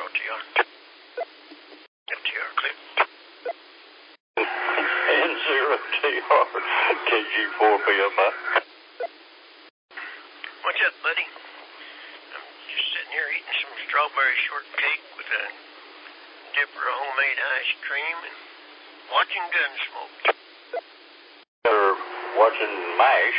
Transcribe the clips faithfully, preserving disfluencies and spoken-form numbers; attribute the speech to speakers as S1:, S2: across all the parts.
S1: O T R. O T R clear.
S2: N zero T R, K G four P F I.
S1: What's up, buddy? I'm just sitting here eating some strawberry shortcake with a dipper of homemade ice cream and watching Gunsmoke.
S2: They're watching MASH,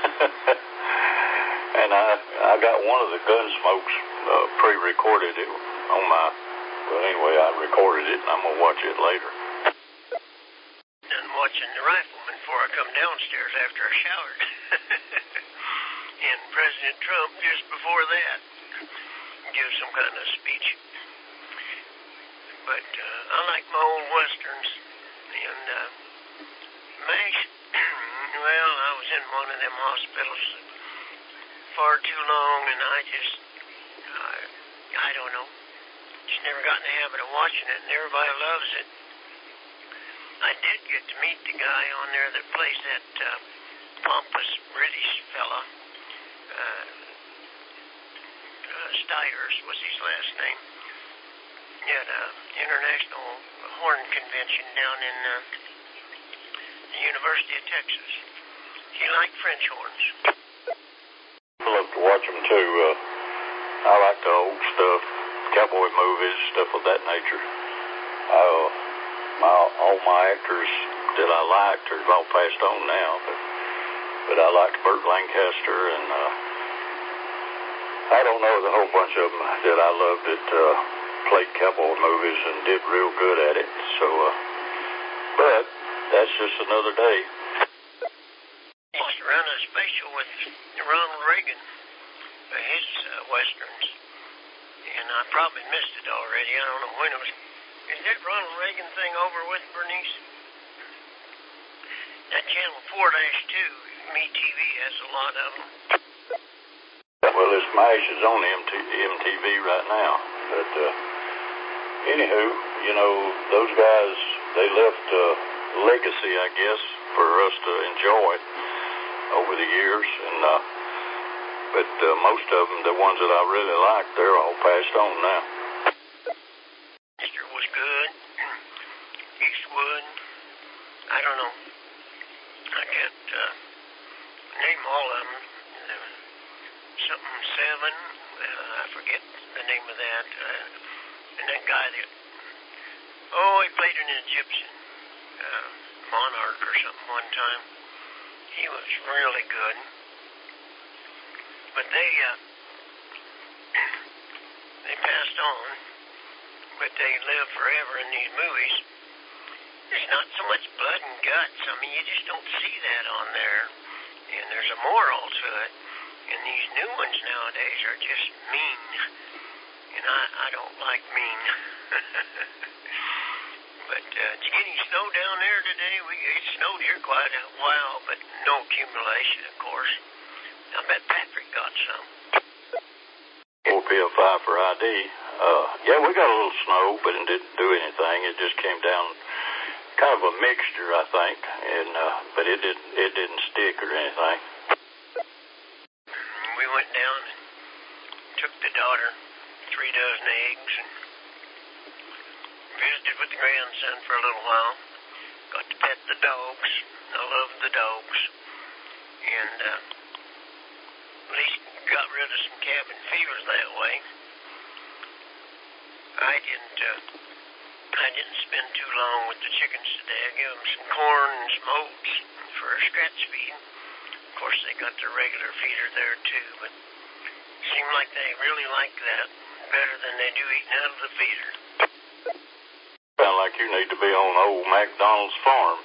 S2: and I I got one of the Gunsmokes uh, pre-recorded it on my, well anyway, I recorded it and I'm going to watch it later.
S1: Done watching The Rifleman before I come downstairs after I showered. And President Trump just before that give some kind of speech. But uh, I like my old westerns. And uh, MASH, well, I was in one of them hospitals far too long, and I just, uh, I don't know, just never got in the habit of watching it, and everybody loves it. I did get to meet the guy on there that plays that uh, pompous British fella. Uh, uh, Stiders was his last name. He had an international horn convention down in uh, the University of Texas. He liked French horns.
S2: I love to watch them too. Uh, I like the old stuff, cowboy movies, stuff of that nature. Uh, my, all my actors that I liked are all passed on now, but, but I liked Burt Lancaster, and uh, I don't know, the whole bunch of them that I loved that uh, played cowboy movies and did real good at it. So, uh, but that's just another day.
S1: He used to run a special with Ronald Reagan, uh, his uh, westerns, and I probably missed it already. I don't know when it was. Is that Ronald Reagan thing over with, Bernice? That Channel four dash two, Me T V, has a lot of them.
S2: Well, this MASH is on M T V right now, but uh, anywho, you know, those guys, they left a legacy, I guess, for us to enjoy over the years, and uh, but uh, most of them, the ones that I really liked, they're all passed on now.
S1: Mister was good. Eastwood. I don't know. I can't uh, name all of them. Uh, something seven. Uh, I forget the name of that. Uh, and that guy that. Oh, he played an Egyptian uh, monarch or something one time. He was really good. But they uh, they passed on. But they live forever in these movies. There's not so much blood and guts. I mean, you just don't see that on there. And there's a moral to it. And these new ones nowadays are just mean. And I, I don't like mean. But uh, did you get any snow down there today? We It snowed here quite a while, but no accumulation, of course. I bet Patrick got some.
S2: four P F I for I D. Uh, yeah, we got a little snow, but it didn't do anything. It just came down, kind of a mixture, I think, and uh, but it didn't it didn't stick or anything.
S1: We went down and took the daughter three dozen eggs and visited with the grandson for a little while. Got to pet the dogs. I love the dogs, and uh, at least got rid of some cabin fevers that way. I didn't, uh, I didn't spend too long with the chickens today. I gave them some corn and some oats for a scratch feed. Of course, they got their regular feeder there too, but it seemed like they really like that better than they do eating out of the feeder.
S2: Sound like you need to be on old McDonald's farm.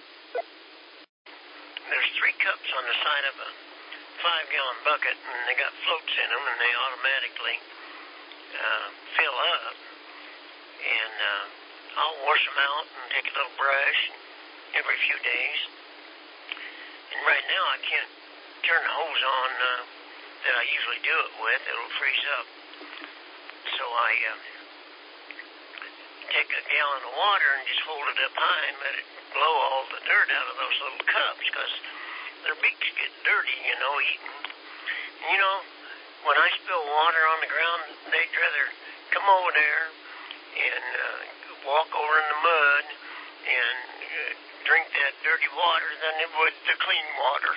S1: There's three cups on the side of a five-gallon bucket, and they got floats in them, and they automatically uh, fill up. And uh, I'll wash them out and take a little brush every few days. And right now I can't turn the hose on uh, that I usually do it with. It'll freeze up. So I uh, take a gallon of water and just hold it up high and let it blow all the dirt out of those little cups, because their beaks get dirty, you know, eating. You know, when I spill water on the ground, they'd rather come come over there and uh, walk over in the mud and uh, drink that dirty water than they would the clean water.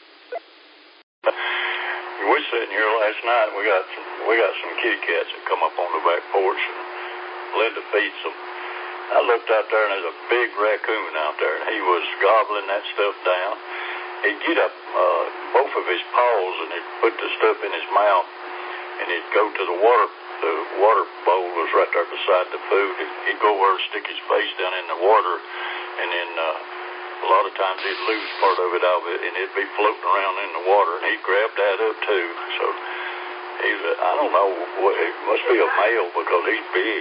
S2: We were sitting here last night. We got some, we got some kitty cats that come up on the back porch, and Linda feeds them. I looked out there, and there's a big raccoon out there, and he was gobbling that stuff down. He'd get up uh, both of his paws, and he'd put the stuff in his mouth, and he'd go to the water. The water bowl was right there beside the food. He'd go over and stick his face down in the water, and then uh, a lot of times he'd lose part of it out of it, and it'd be floating around in the water, and he'd grab that up too. So he's, a, I don't know, what, it must be a male because he's big.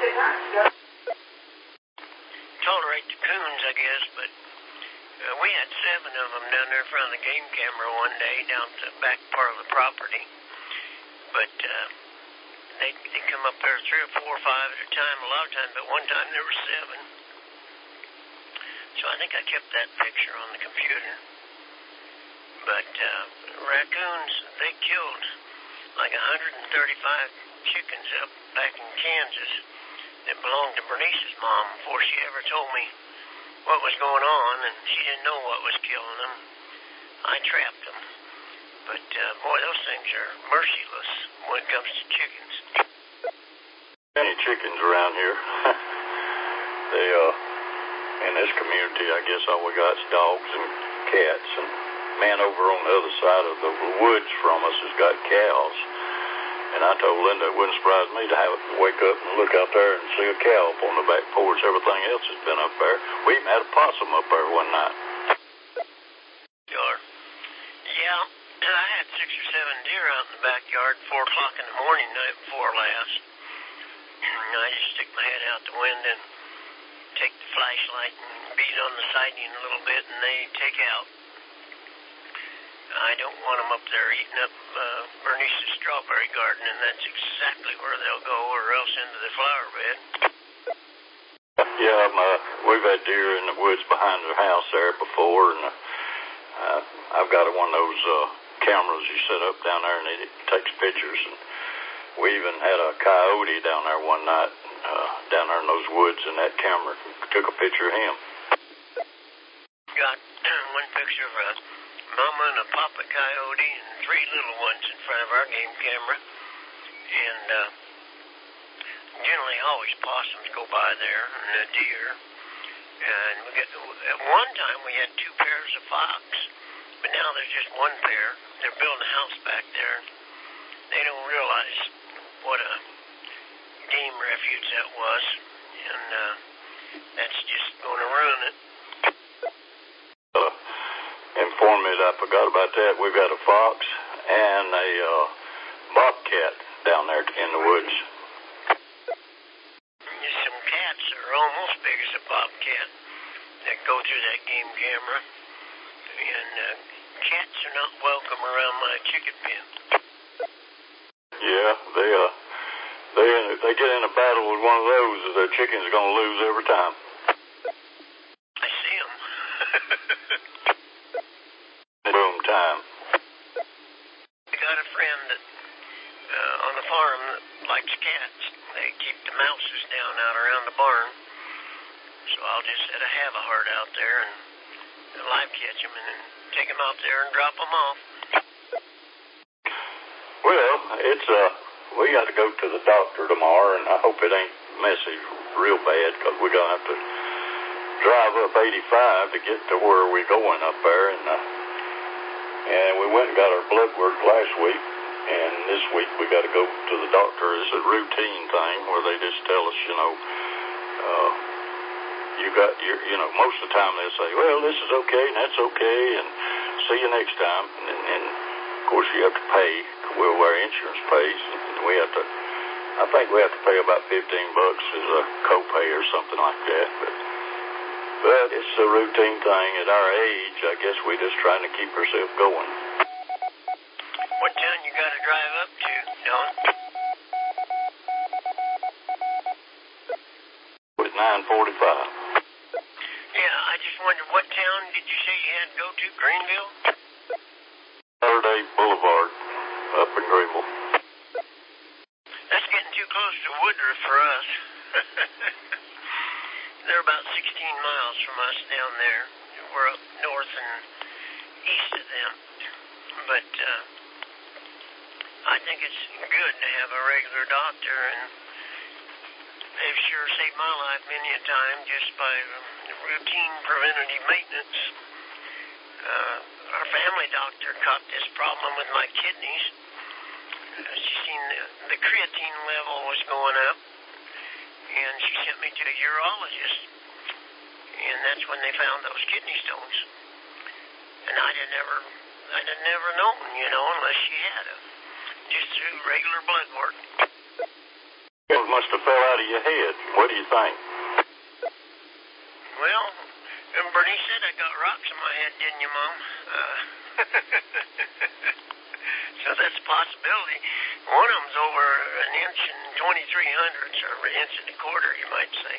S1: Tolerate the coons, I guess, but uh, we had seven of them down there in front of the game camera one day down to the back part of the property. But uh, they they come up there three or four or five at a time, a lot of times, but one time there were seven. So I think I kept that picture on the computer. But uh, raccoons, they killed like one hundred thirty-five chickens up back in Kansas that belonged to Bernice's mom before she ever told me what was going on, and she didn't know what was killing them. I trapped them. But, uh, boy, those things are merciless when it comes to chickens.
S2: Any chickens around here. they, uh, in this community, I guess all we got is dogs and cats. And man over on the other side of the woods from us has got cows. And I told Linda it wouldn't surprise me to have it wake up and look out there and see a cow up on the back porch. Everything else has been up there. We even had a possum up there one night.
S1: Sure. Yeah, I had six or seven deer out in the backyard at four o'clock in the morning night before last. I just stick my head out the window and take the flashlight and beat on the siding a little bit, and they take out. I don't want them up there eating up uh, Bernice's strawberry garden, and that's exactly where they'll go, or else into the flower bed.
S2: Yeah, my, we've had deer in the woods behind their house there before, and uh, I've got one of those uh, cameras you set up down there, and it, it takes pictures. And we even had a coyote down there one night, uh, down there in those woods, and that camera took a picture of him.
S1: Got one picture of a mama and a papa coyote and three little ones in front of our game camera. And uh, generally always possums go by there, and a deer. And we got, at one time we had two pairs of fox, but now there's just one pair. They're building a house back there. They don't realize what a game refuge that was, and uh, that's just going to ruin it.
S2: Uh, informed me that I forgot about that. We've got a fox and a uh, bobcat down there in the woods.
S1: There's some cats that are almost big as a bobcat that go through that game camera, and uh, cats are not welcome around my chicken pen.
S2: Yeah, they uh, they if they get in a battle with one of those, their chicken's gonna lose every time.
S1: I see them.
S2: Boom time.
S1: I got a friend that uh, on the farm that likes cats. They keep the mouses down out around the barn, so I'll just set a have-a-heart out there and live catch them and then take them out there and drop them off.
S2: Well, it's uh, we got to go to the doctor tomorrow, and I hope it ain't messy real bad, because we're gonna have to drive up eighty-five to get to where we're going up there, and uh, and we went and got our blood work last week, and this week we got to go to the doctor. It's a routine thing where they just tell us, you know, uh, you got your, you know, most of the time they'll say, well, this is okay and that's okay, and see you next time, and, and of course you have to pay. Well, our insurance pays, and we have to, I think we have to pay about fifteen bucks as a copay or something like that, but, but it's a routine thing. At our age, I guess we're just trying to keep ourselves going.
S1: What town you got to drive up to, Don?
S2: With nine forty-five.
S1: Yeah, I just wondered, what town did you say you had to go to? Greenville?
S2: Saturday Boulevard. Up in Greenville.
S1: That's getting too too close to Woodruff for us. They're about sixteen miles from us down there. We're up north and east of them. But uh, I think it's good to have a regular doctor, and they've sure saved my life many a time just by routine preventative maintenance. Uh, our family doctor caught this problem with my kidneys. Uh, she seen the, the creatine level was going up, and she sent me to a urologist, and that's when they found those kidney stones. And I'd have never, I'd have never known, you know, unless she had them, just through regular blood work.
S2: It must have fell out of your head. What do you think?
S1: Well, and Bernice said I got rocks in my head, didn't you, Mom? Uh, so that's a possibility. One of them's over an inch and twenty-three hundredths, or an inch and a quarter, you might say.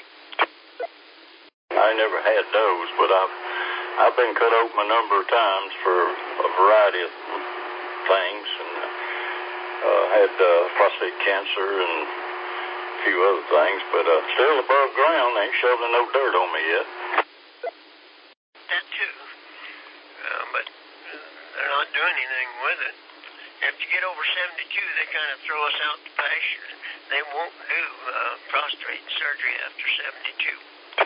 S2: I never had those, but I've I've been cut open a number of times for a variety of things, and uh, had uh, prostate cancer and a few other things, but uh, still above ground. They ain't shoveling no dirt on me yet.
S1: That too, uh, but they're not doing anything with it. If you get over seventy-two, they kind of throw us out to pasture. They won't do uh, prostate surgery after seventy-two.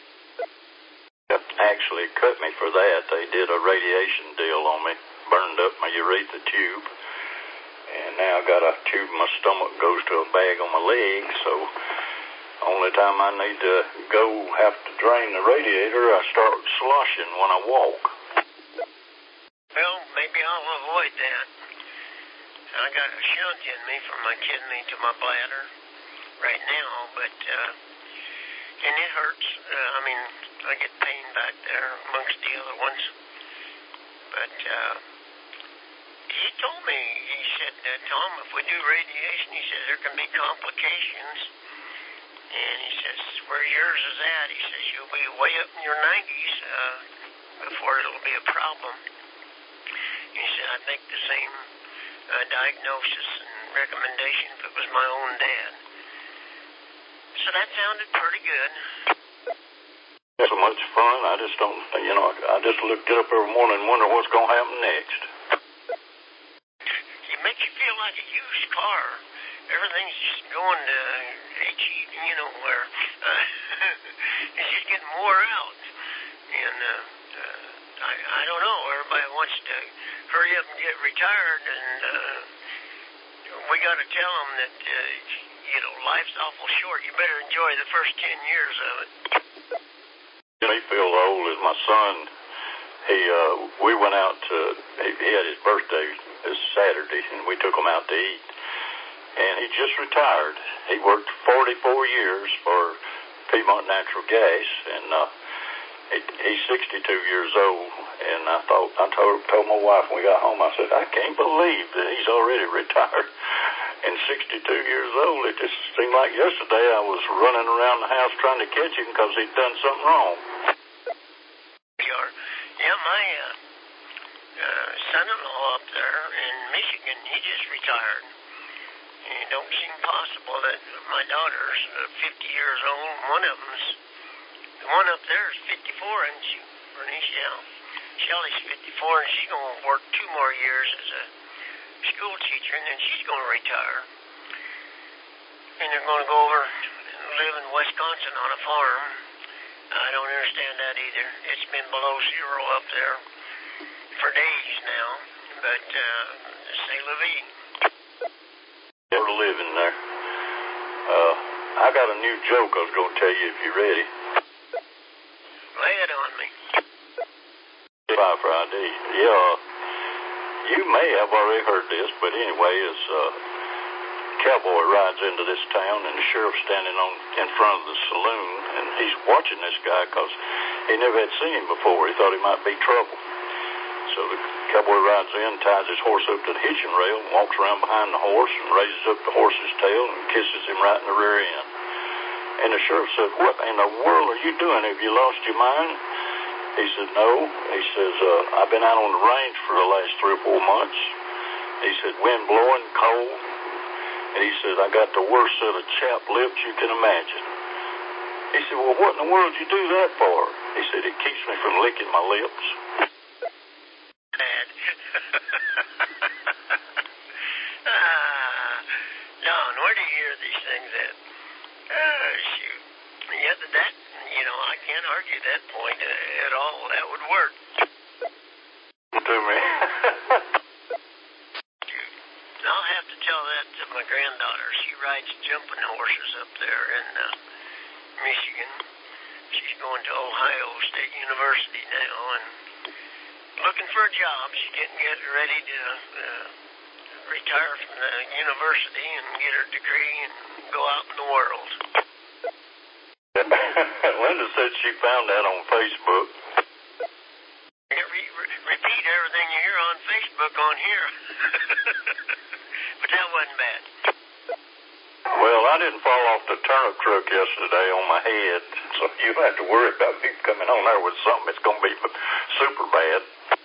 S2: Actually cut me for that. They did a radiation deal on me, burned up my urethra tube, and now I got a tube in my stomach goes to a bag on my leg, so only time I need to go have to drain the radiator, I start sloshing when I walk.
S1: Well, maybe I'll avoid that. I got a shunt in me from my kidney to my bladder right now, but, uh, and it hurts. Uh, I mean, I get pain back there amongst the other ones. But, uh, he told me, he said, uh, Tom, if we do radiation, he says, there can be complications. And he says, where yours is at, he says, you'll be way up in your nineties, uh, before it'll be a problem. He said, I'd make the same uh, diagnosis and recommendation if it was my own dad. So that sounded pretty good.
S2: So much fun. I just don't, you know, I just look, get up every morning and wonder what's going to happen next.
S1: It makes you feel like a used car. Everything's just going to H E, you know, where uh, it's just getting wore out. And uh, uh, I, I don't know, everybody wants to hurry up and get retired, and uh, we got to tell them that, uh, you know, life's awful short. You better enjoy the first ten years of it.
S2: He feels old as my son. He, uh, we went out to, he, he had his birthday this Saturday, and we took him out to eat. And he just retired. He worked forty-four years for Piedmont Natural Gas, and uh, he, he's sixty-two years old. And I thought, I told, told my wife when we got home, I said, I can't believe that he's already retired. And sixty-two years old, it just seemed like yesterday I was running around the house trying to catch him because he'd done something wrong.
S1: Yeah, my uh, uh, son-in-law up there in Michigan, he just retired. And it don't seem possible that my daughter's uh, fifty years old. One of them's, the one up there is fifty-four, and she, Bernice, yeah, Shelley's fifty-four, and she's going to work two more years as a school teacher, and then she's going to retire. And they're going to go over and live in Wisconsin on a farm. I don't understand that either. It's been below zero up there for days now, but uh, c'est la vie.
S2: Never living there. Uh, I got a new joke I was going to tell you if you're ready.
S1: Lay it on me.
S2: Bye, Friday. Yeah, you may have already heard this, but anyway, as uh, cowboy rides into this town, and the sheriff's standing on in front of the saloon, and he's watching this guy because he never had seen him before. He thought he might be trouble. So the cowboy rides in, ties his horse up to the hitching rail, and walks around behind the horse and raises up the horse's tail and kisses him right in the rear end. And the sheriff said, what in the world are you doing? Have you lost your mind? He said, no. He says, uh, I've been out on the range for the last three or four months. He said, wind blowing, cold. And he said, I got the worst set of chapped lips you can imagine. He said, well, what in the world did you do that for? He said, it keeps me from licking my lips.
S1: Bad. ah, Don, where do you hear these things at? Uh, shoot. Yeah, that, you know, I can't argue that point uh, at all. That would work.
S2: To me.
S1: I'll have to tell that to my granddaughter. She rides jumping horses up there in uh, Michigan. She's going to Ohio State University now and looking for a job. She's getting get ready to uh, retire from the university and get her degree and go out in the world.
S2: Linda said she found that on Facebook.
S1: Yeah, re- re- repeat everything you hear on Facebook on here. But that wasn't bad.
S2: Well, I didn't fall off the turnip truck yesterday on my head, so you don't have to worry about me coming on there with something that's going to be super bad.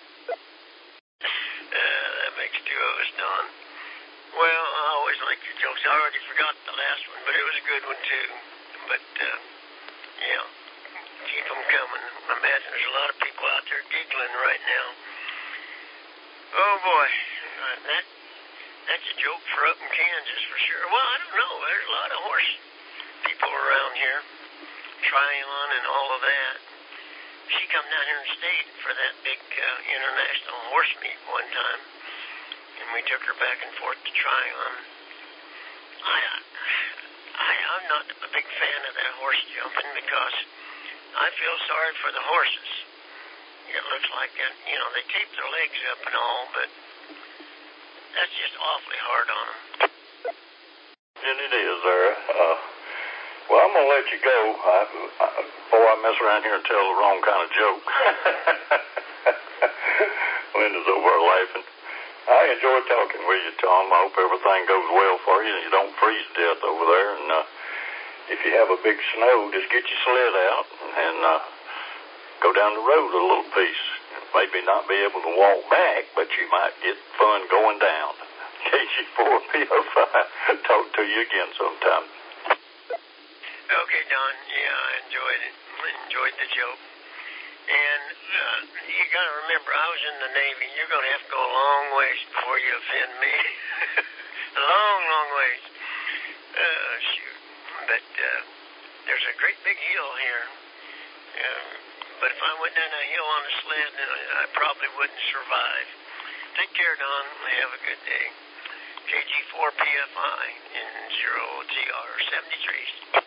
S1: Uh, that makes two of us, Don. Well, I always like your jokes. I already forgot the last one, but it was a good one, too. But, uh, yeah, keep them coming. I imagine there's a lot of people out there giggling right now. Oh, boy. Uh, that That's a joke for up in Kansas for sure. Well, I don't know. There's a lot of horse people around here. Tryon and all of that. She come down here and stayed for that big uh, international horse meet one time. And we took her back and forth to Tryon. I, I, I'm not a big fan of that horse jumping because I feel sorry for the horses. It looks like, that, you know, they tape their legs up and all, but that's just awfully hard on them.
S2: And it is there. Uh, well, I'm going to let you go I, I, before I mess around here and tell the wrong kind of joke. Linda's over there laughing. I enjoy talking with you, Tom. I hope everything goes well for you and you don't freeze to death over there. And uh, if you have a big snow, just get your sled out and uh, go down the road a little piece. Maybe not be able to walk back, but you might get fun going down. K G four P O five. Talk to you again sometime.
S1: Okay, Don. Yeah, I enjoyed it. I enjoyed the joke. And uh, you got to remember, I was in the Navy. You're going to have to go a long ways before you offend me. A long, long ways. Uh, shoot. But uh, there's a great big hill here. Uh, But if I went down that hill on a sled, then I probably wouldn't survive. Take care, Don. Have a good day. K G four P F I in zero T R seventy-three.